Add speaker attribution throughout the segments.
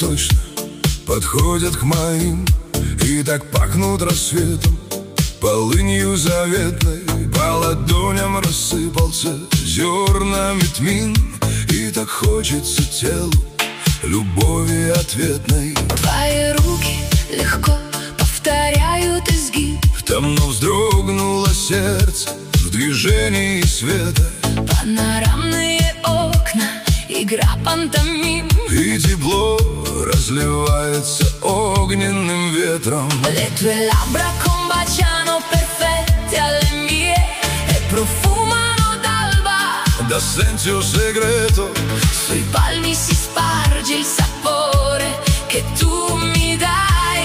Speaker 1: точно подходят к моим, и так пахнут рассветом, полынью заветной. По ладоням рассыпался зернами тмин, и так хочется телу любови ответной.
Speaker 2: Твои руки легко повторяют изгиб,
Speaker 1: Давно вздрогнуло сердце в движении света.
Speaker 2: панорамные окна, игра пантомим,
Speaker 1: И тепло разливается огненным ветром.
Speaker 2: le tue labbra combaciano perfette alle mie e profumano d'alba.
Speaker 1: Da senso segreto
Speaker 2: Sui palmi si sparge il sapore che tu mi dai.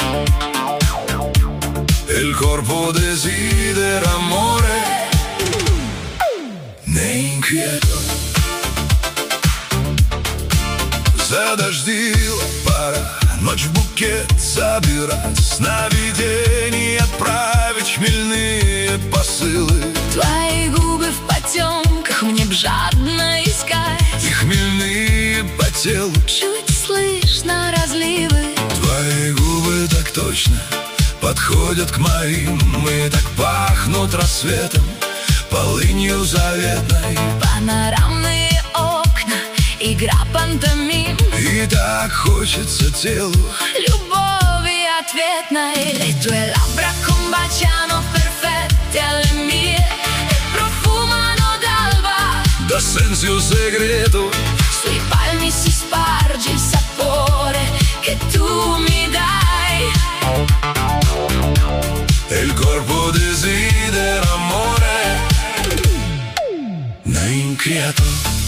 Speaker 1: e il corpo desidera amore. Не inquieto. Задождила пора, ночь в букет собирать, сновидений отправить хмельные посылы.
Speaker 2: Твои губы в потемках мне б жадно искать.
Speaker 1: И хмельные по телу.
Speaker 2: Чуть слышно разливы.
Speaker 1: Твои губы так точно подходят к моим, и так пахнут рассветом, полынью заветной.
Speaker 2: Панорамные окна, игра пантомим,
Speaker 1: И так хочется телу
Speaker 2: любови ответной. Le tue labbra combaciano perfette alle mie e profumano d'alba.
Speaker 1: da senso segreto.
Speaker 2: Sui palmi si sparge il sapore che tu mi dai.
Speaker 1: E il corpo desidera amore. Ne inquieto.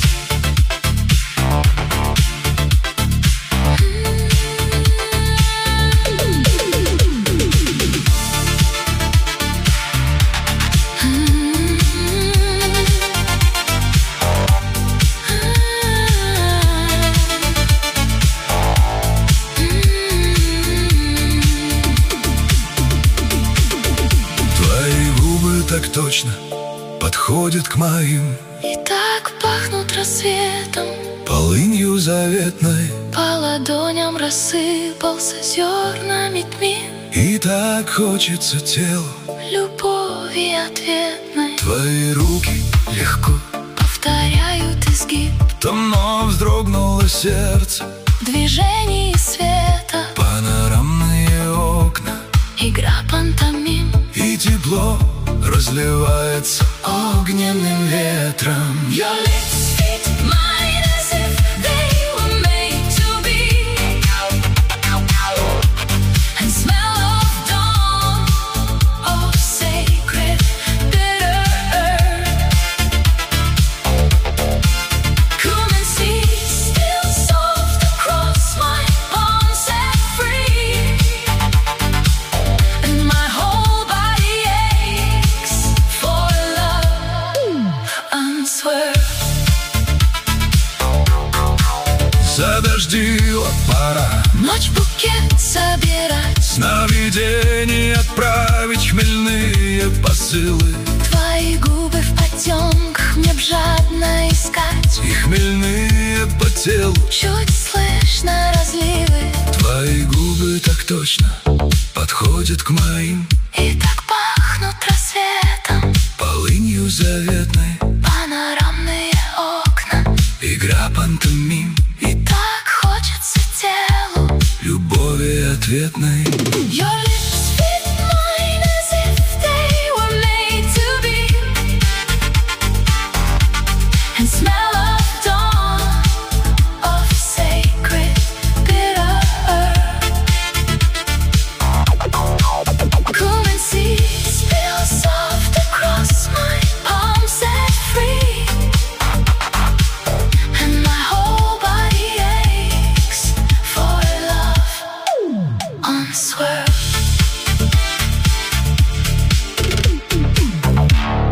Speaker 1: Твои губы так точно подходят к моим,
Speaker 2: И так пахнут рассветом,
Speaker 1: полынью заветной.
Speaker 2: по ладоням рассыпался зернами тмин,
Speaker 1: И так хочется телу
Speaker 2: любови ответной.
Speaker 1: твои руки легко.
Speaker 2: Повторяют изгиб
Speaker 1: Давно вздрогнуло сердце,
Speaker 2: в движении света,
Speaker 1: панорамные окна,
Speaker 2: игра пантомим,
Speaker 1: и тепло разливается огненным ветром.
Speaker 2: Your lips fit mine as if they were made to be, and smell of dawn, of sacred bitter earth. Come and see, still soft across my palm set free, and my whole body aches for love unswerved.
Speaker 1: Задождила пора,
Speaker 2: Ночь букет собирать,
Speaker 1: сновидений отправить хмельные посылы.
Speaker 2: твои губы в потемках мне б жадно искать.
Speaker 1: И хмельные по телу.
Speaker 2: Чуть слышно разливы.
Speaker 1: Твои губы так точно подходят к моим,
Speaker 2: И так пахнут рассветом,
Speaker 1: полынью заветной.
Speaker 2: панорамные окна,
Speaker 1: Игра пантомим,
Speaker 2: и так хочется телу
Speaker 1: любови ответной.
Speaker 2: Your lips